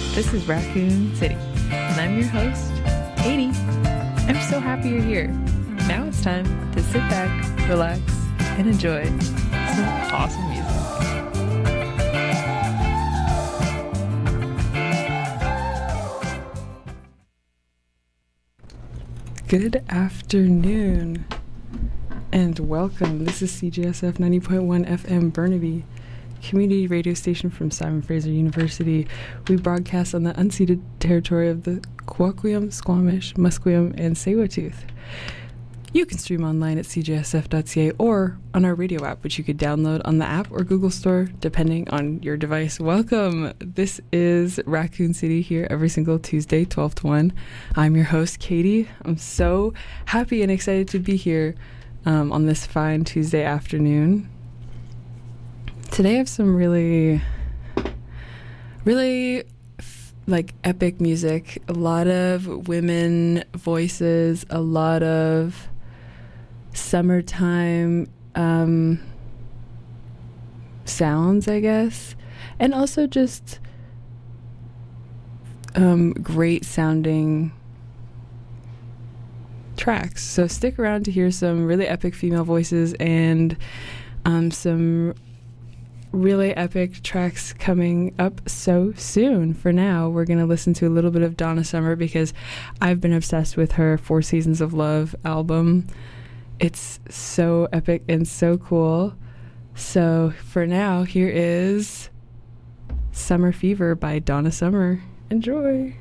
This is Raccoon City, and I'm your host, Katie. I'm so happy you're here. Now it's time to sit back, relax, and enjoy some awesome music. Good afternoon, and welcome. This is CJSF 90.1 FM Burnaby, community radio station from Simon Fraser University. We broadcast on the unceded territory of the Kwakwiyam, Squamish, Musqueam, and Tsleil-Waututh. You can stream online at cjsf.ca or on our radio app, which you could download on the app or Google Store, depending on your device. Welcome. This is Raccoon City here every single Tuesday, 12 to 1. I'm your host, Katie. I'm so happy and excited to be here on this fine Tuesday afternoon. Today I have some really epic music, a lot of women voices, a lot of summertime sounds, I guess, and also just great sounding tracks. So stick around to hear some really epic female voices and some really epic tracks coming up so soon. For now, we're going to listen to a little bit of Donna Summer because I've been obsessed with her Four Seasons of Love album. It's so epic and so cool. So for now, here is Summer Fever by Donna Summer. Enjoy.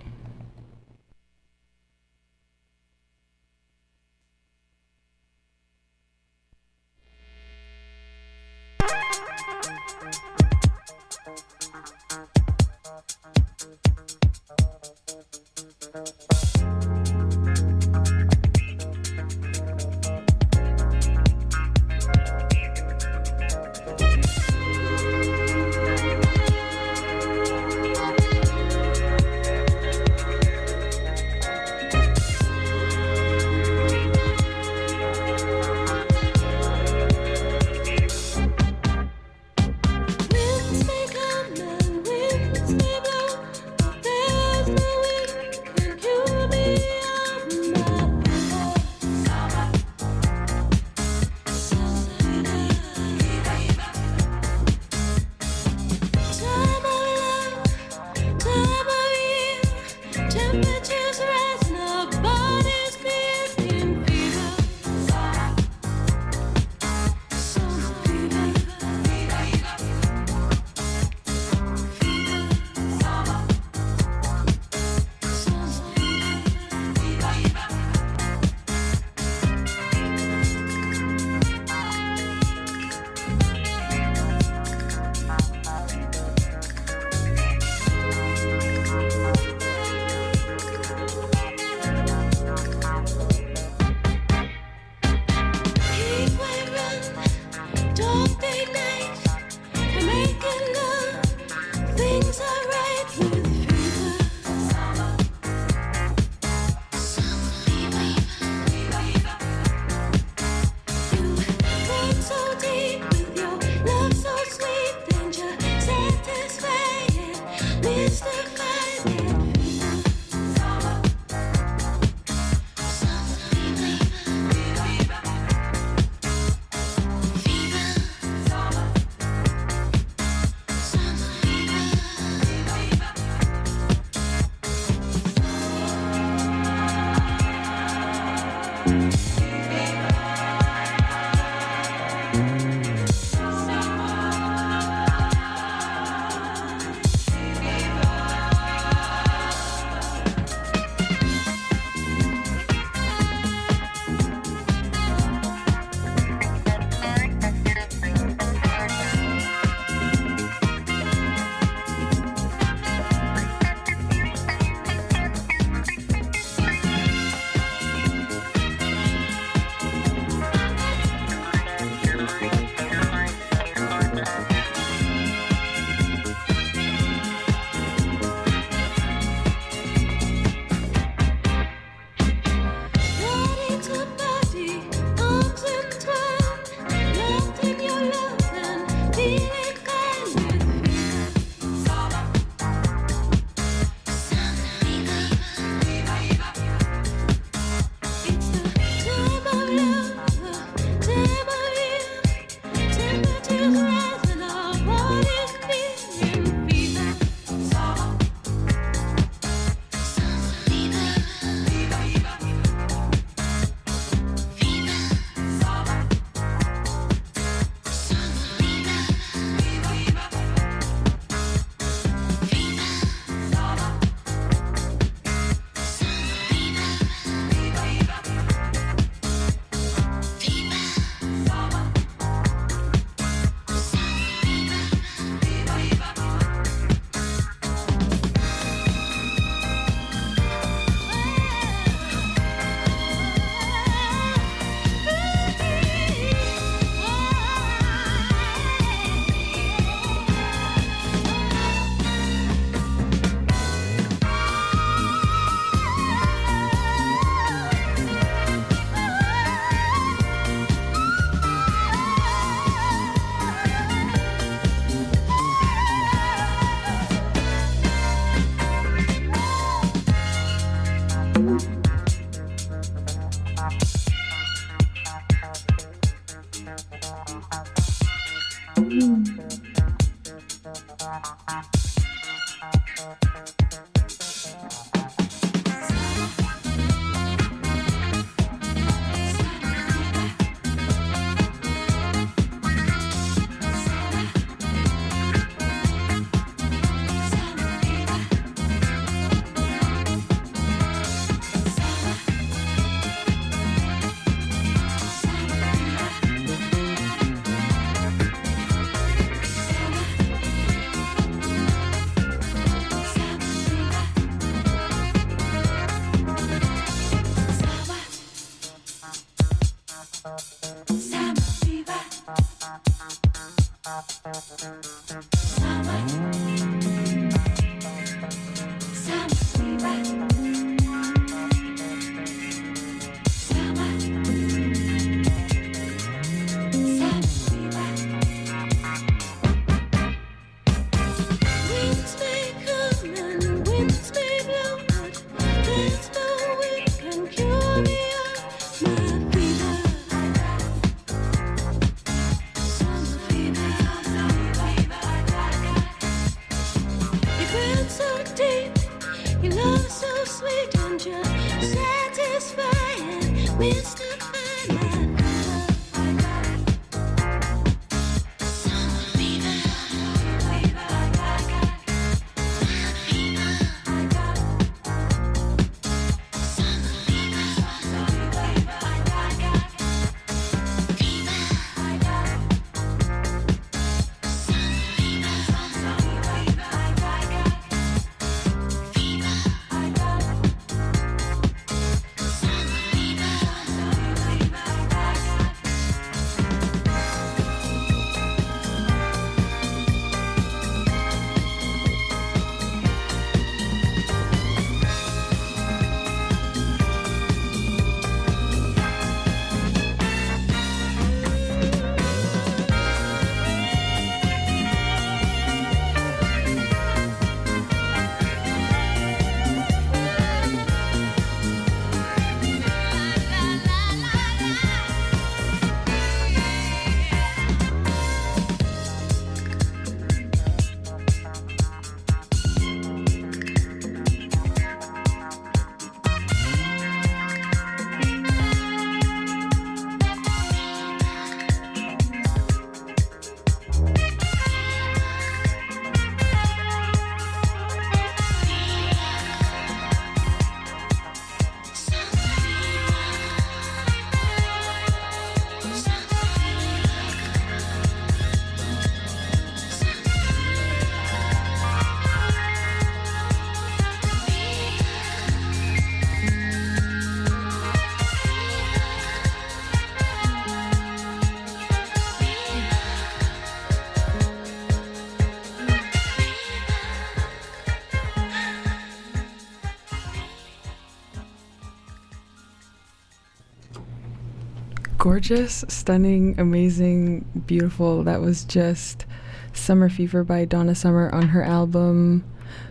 Gorgeous, stunning, amazing, beautiful. That was just Summer Fever by Donna Summer on her album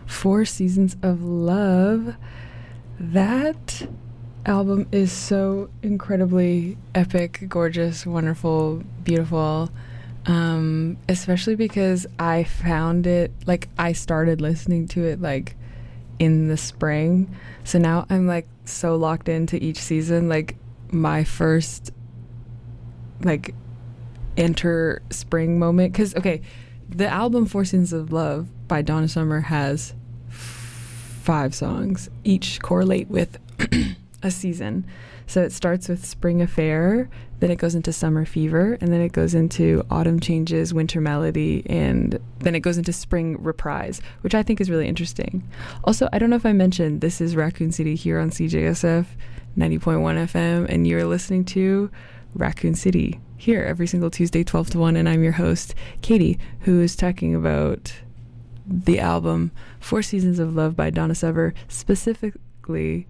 4 Seasons of Love. That album is so incredibly epic, gorgeous, wonderful, beautiful. Especially because I found it, like, I started listening to it like in the spring. So now I'm like so locked into each season. Like my first like enter spring moment, because okay, the album 4 Seasons of Love by Donna Summer has 5 songs, each correlate with a season. So it starts with Spring Affair, then it goes into Summer Fever, and then it goes into Autumn Changes, Winter Melody, and then it goes into Spring Reprise, which I think is really interesting. Also, I don't know if I mentioned, this is Raccoon City here on CJSF 90.1 FM, and you're listening to Raccoon City here every single Tuesday 12 to 1, and I'm your host Katie, who is talking about the album 4 Seasons of Love by Donna Summer, specifically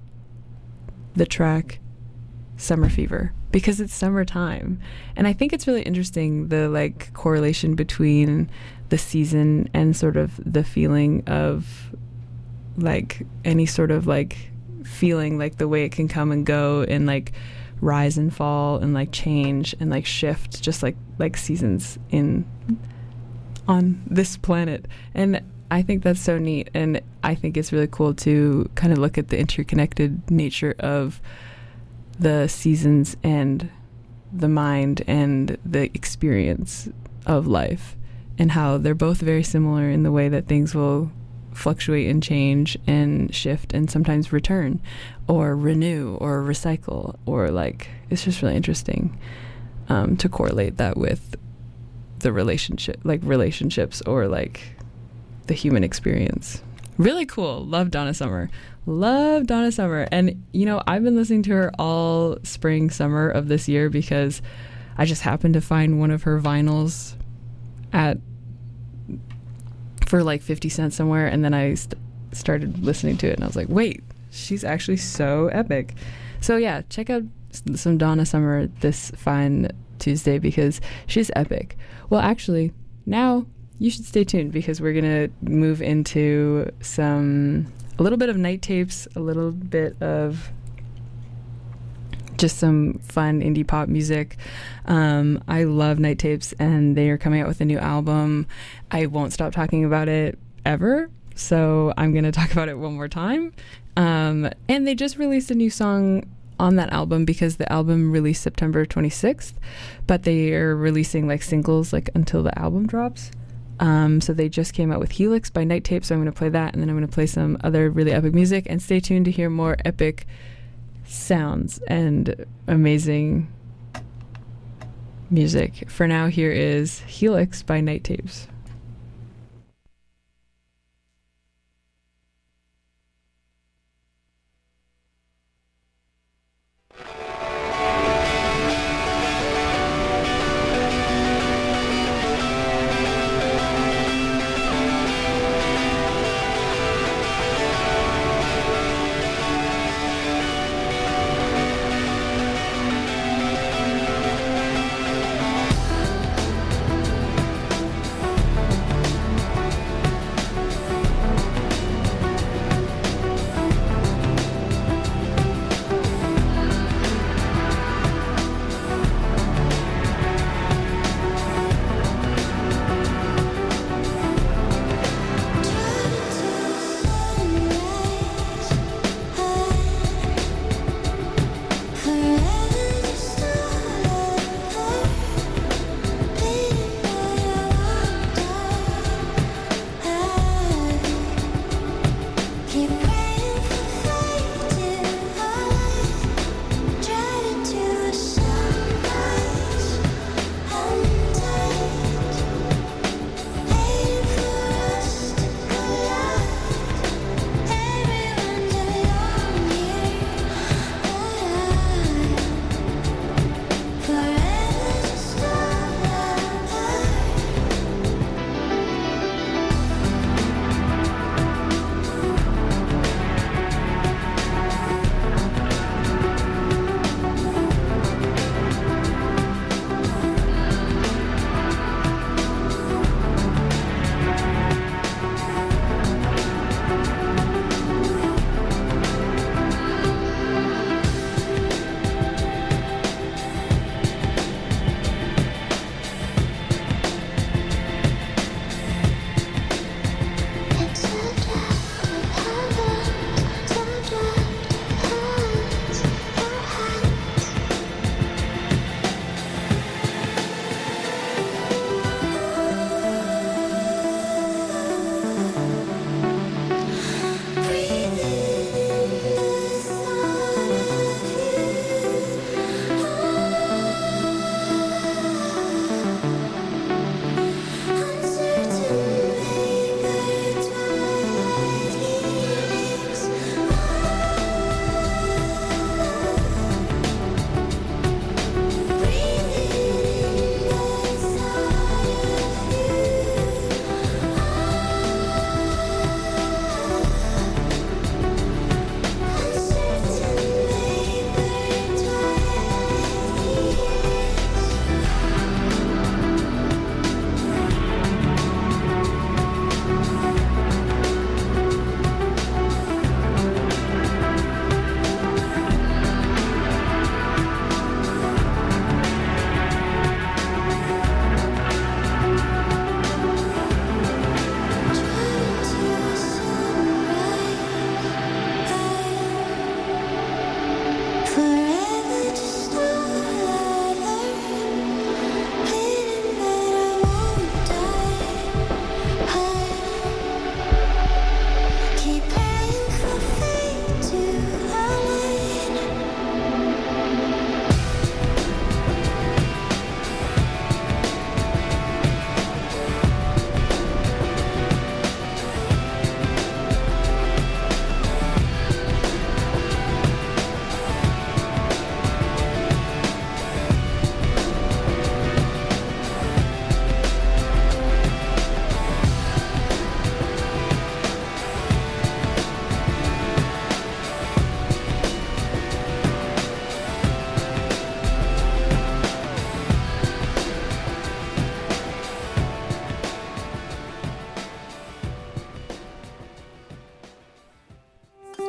the track Summer Fever, because it's summertime. And I think it's really interesting, the like correlation between the season and sort of the feeling of like any sort of like feeling, like the way it can come and go, and like rise and fall and like change and like shift, just like seasons on this planet. And I think that's so neat, and I think it's really cool to kind of look at the interconnected nature of the seasons and the mind and the experience of life, and how they're both very similar in the way that things will fluctuate and change and shift and sometimes return or renew or recycle, or like it's just really interesting to correlate that with the relationships or like the human experience. Really cool. Love Donna Summer. And you know, I've been listening to her all spring, summer of this year because I just happened to find one of her vinyls for like 50 cents somewhere, and then I started listening to it, and I was like, wait, she's actually so epic. So yeah, check out some Donna Summer this fine Tuesday because she's epic. Well, actually, now you should stay tuned because we're gonna move into a little bit of Night Tapes, a little bit of just some fun indie pop music. I love Night Tapes, and they are coming out with a new album. I won't stop talking about it ever, so I'm gonna talk about it one more time. And they just released a new song on that album because the album released September 26th, but they are releasing like singles like until the album drops. So they just came out with Helix by Night Tape, so I'm going to play that, and then I'm going to play some other really epic music, and stay tuned to hear more epic sounds and amazing music. For now, here is Helix by Night Tapes.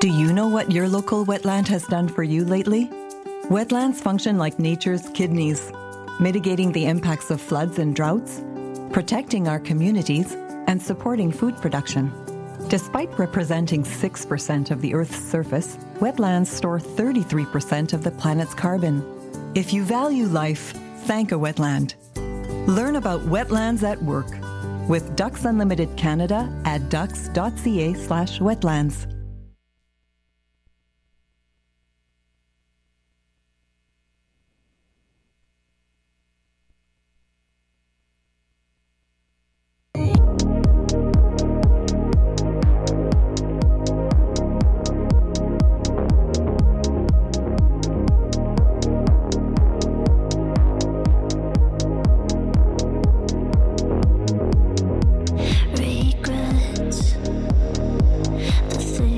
Do you know what your local wetland has done for you lately? Wetlands function like nature's kidneys, mitigating the impacts of floods and droughts, protecting our communities, and supporting food production. Despite representing 6% of the Earth's surface, wetlands store 33% of the planet's carbon. If you value life, thank a wetland. Learn about wetlands at work with Ducks Unlimited Canada at ducks.ca/wetlands. Regrets, the things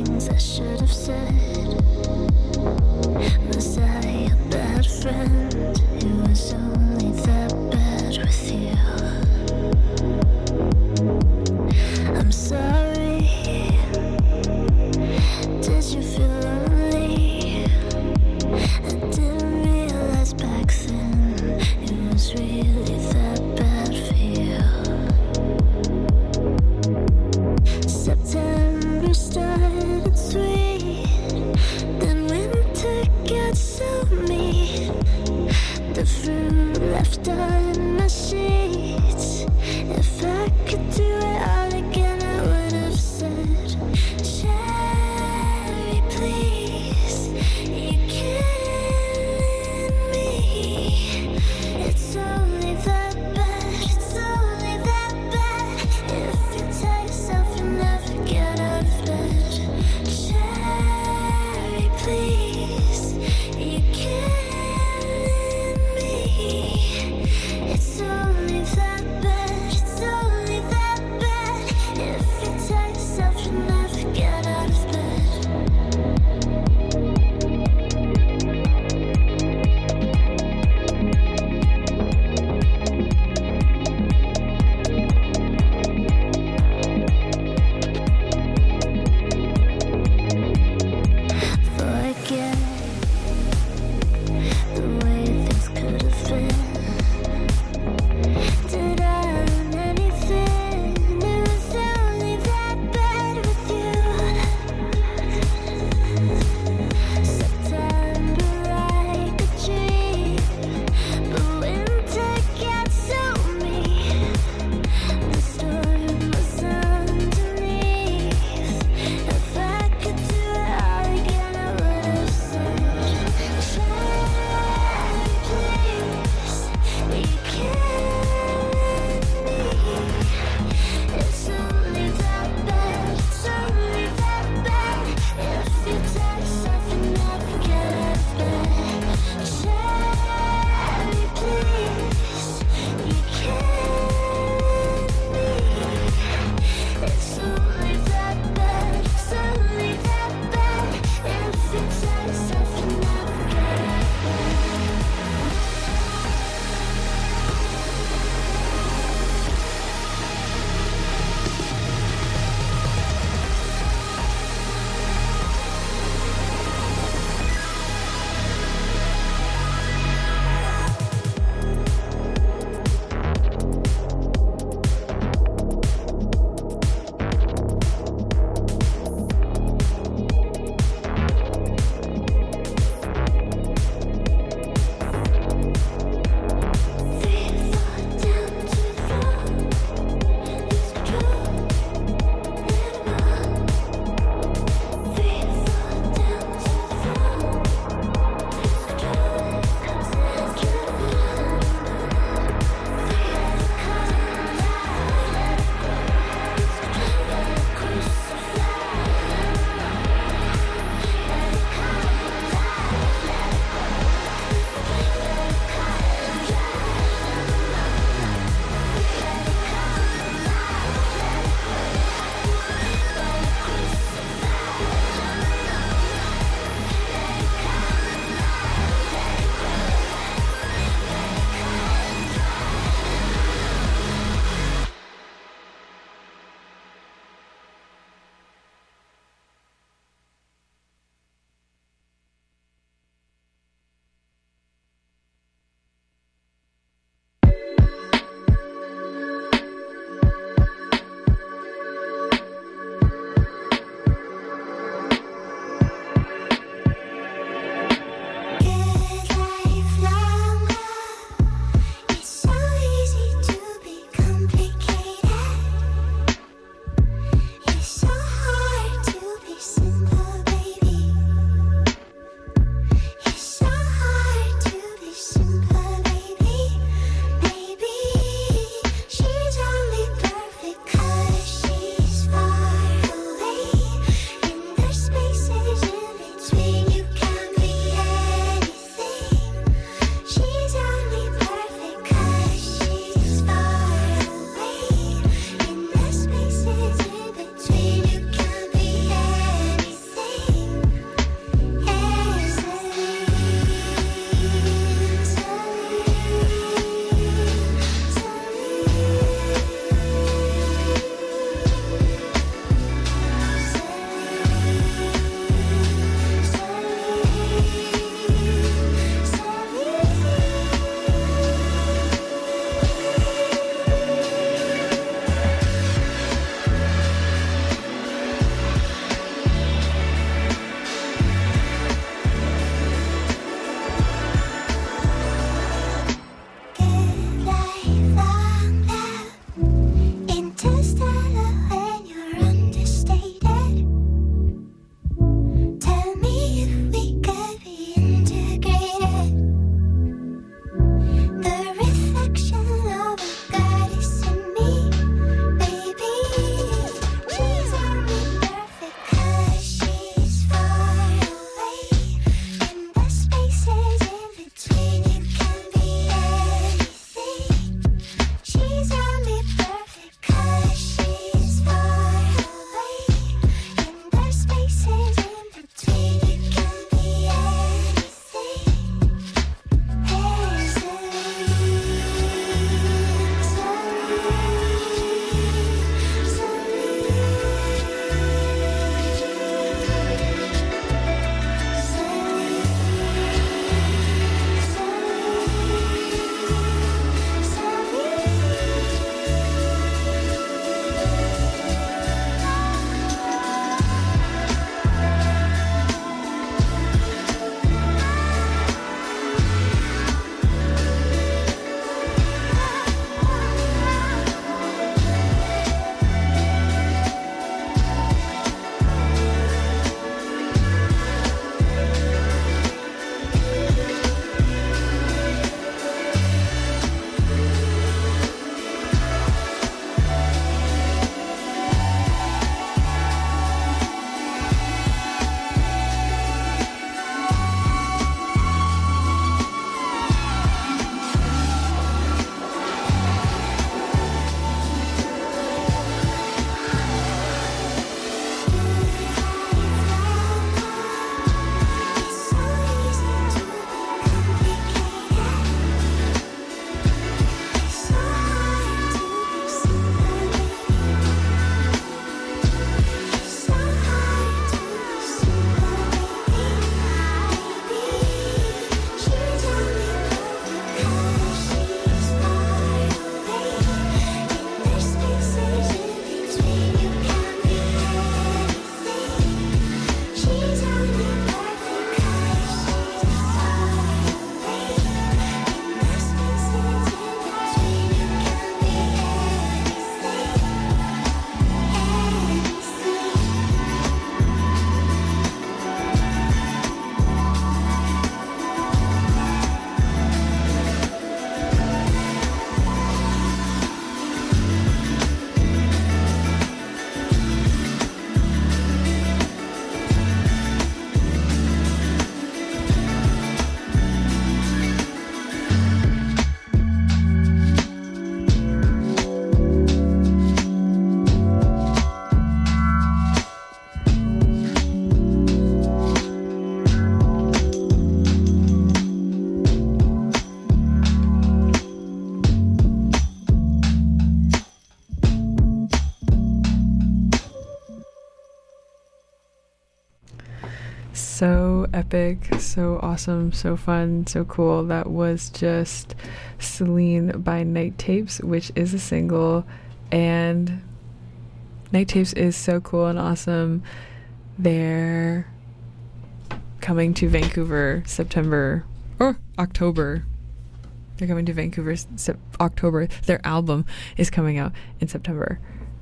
So epic, so awesome, so fun, so cool. That was just Celine by Night Tapes, which is a single, and Night Tapes is so cool and awesome. They're coming to Vancouver September or October. They're coming to Vancouver October. Their album is coming out in September.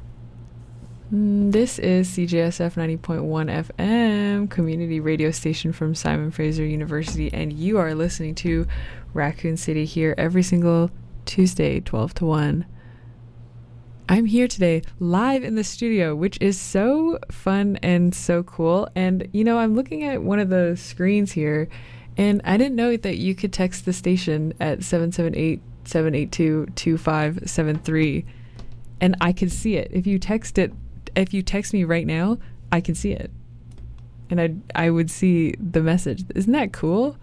This is CJSF 90.1 FM, community radio station from Simon Fraser University, and you are listening to Raccoon City here every single Tuesday, 12 to 1. I'm here today live in the studio, which is so fun and so cool. And, you know, I'm looking at one of the screens here, and I didn't know that you could text the station at 778-782-2573, and I could see it. If you text me right now, I can see it. And I would see the message. Isn't that cool?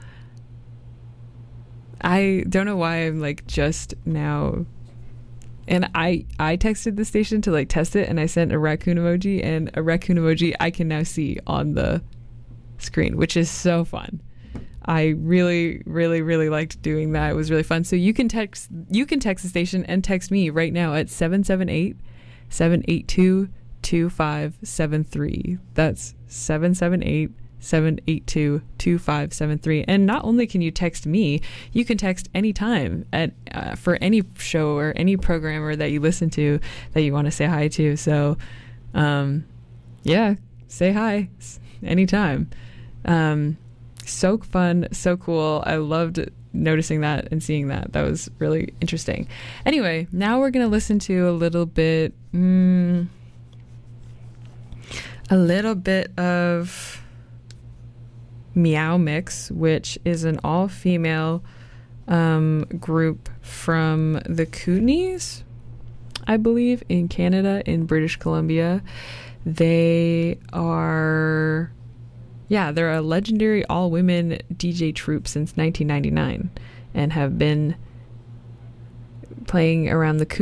I don't know why I'm like just now. And I texted the station to like test it, and I sent a raccoon emoji, and a raccoon emoji I can now see on the screen, which is so fun. I really, really, really liked doing that. It was really fun. So you can text the station and text me right now at 778-782-2573. That's 778-782-2573. And not only can you text me, you can text anytime at for any show or any programmer that you listen to that you want to say hi to. So yeah, say hi anytime. So fun, so cool. I loved noticing that and seeing that. That was really interesting. Anyway, now we're going to listen to a little bit of Meow Mix, which is an all-female group from the Kootenays, I believe, in Canada, in British Columbia. They're a legendary all-women DJ troupe since 1999 and have been playing around the